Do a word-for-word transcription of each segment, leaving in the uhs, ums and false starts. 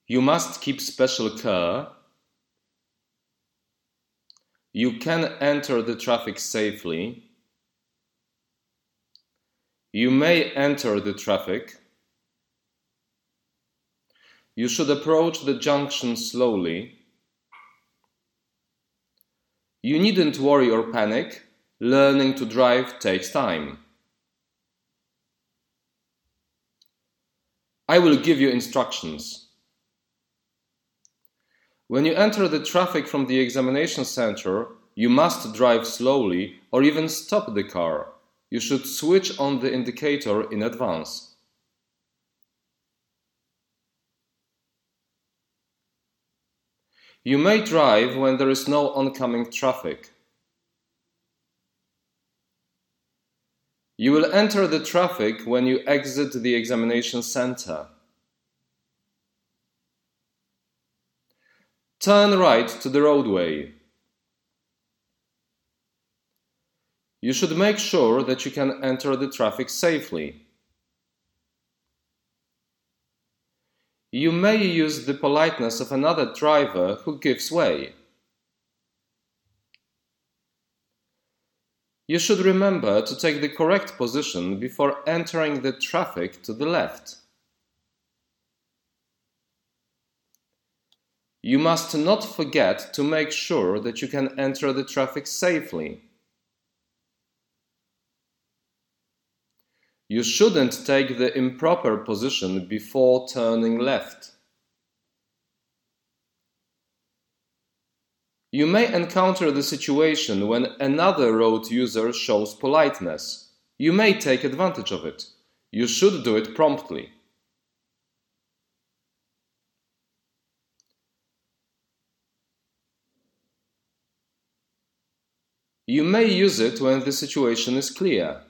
You must keep special care. You can enter the traffic safely. You may enter the traffic. You should approach the junction slowly. You needn't worry or panic. Learning to drive takes time. I will give you instructions. When you enter the traffic from the examination center, you must drive slowly or even stop the car. You should switch on the indicator in advance. You may drive when there is no oncoming traffic. You will enter the traffic when you exit the examination center. Turn right to the roadway. You should make sure that you can enter the traffic safely. You may use the politeness of another driver who gives way. You should remember to take the correct position before entering the traffic to the left. You must not forget to make sure that you can enter the traffic safely. You shouldn't take the improper position before turning left. You may encounter the situation when another road user shows politeness. You may take advantage of it. You should do it promptly. You may use it when the situation is clear.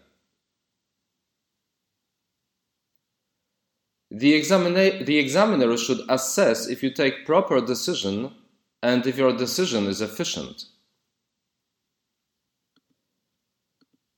The, examina- the examiner should assess if you take proper decision and if your decision is efficient.